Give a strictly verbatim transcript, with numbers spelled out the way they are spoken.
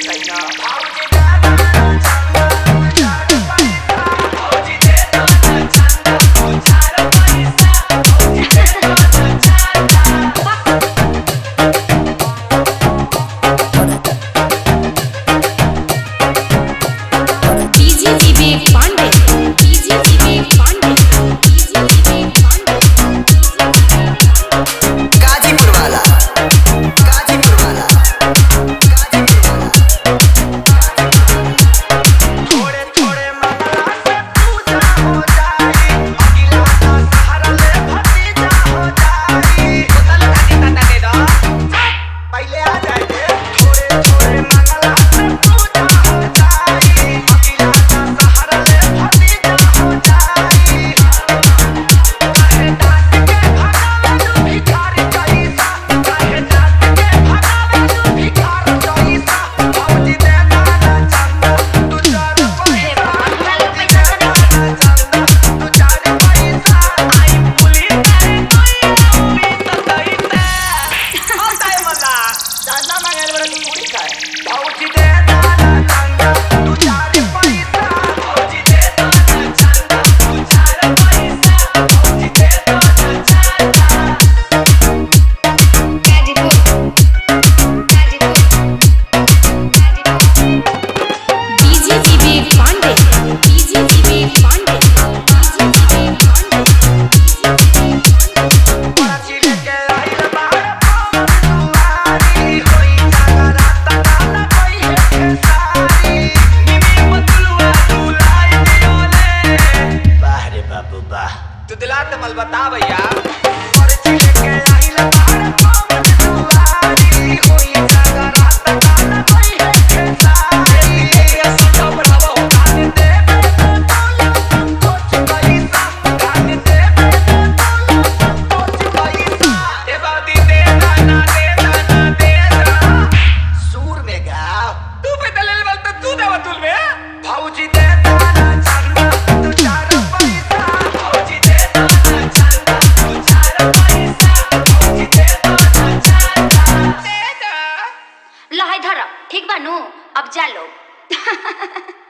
सही ना तू दिला तो मल बता भैया सूर में गाओ तू पे दलेल बल तो तू देवा तुल में भाऊजी दे दाना चंदा तू चार पैसा भाऊजी दे दाना चंदा तू चार पैसा भाऊजी दे दाना चंदा दे दो लहाई धर ठीक बानू अब जा लो